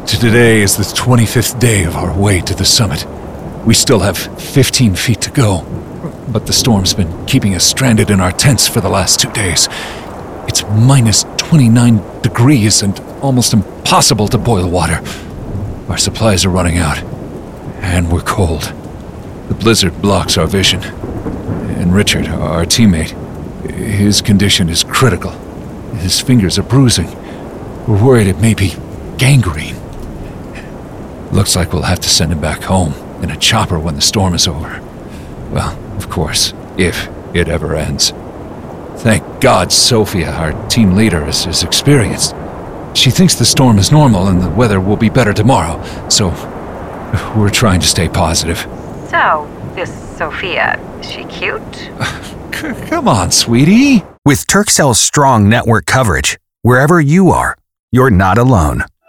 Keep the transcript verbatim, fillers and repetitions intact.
Today is the twenty-fifth day of our way to the summit. We still have fifteen feet to go, but the storm's been keeping us stranded in our tents for the last two days. It's minus twenty-nine degrees and almost impossible to boil water. Our supplies are running out, and we're cold. The blizzard blocks our vision. And Richard, our teammate, his condition is critical. His fingers are bruising. We're worried it may be gangrene. Looks like we'll have to send him back home in a chopper when the storm is over. Well, of course, if it ever ends. Thank God Sophia, our team leader, is, is experienced. She thinks the storm is normal and the weather will be better tomorrow, so we're trying to stay positive. So, this Sophia, is she cute? C- come on, sweetie. With Turkcell's strong network coverage, wherever you are, you're not alone.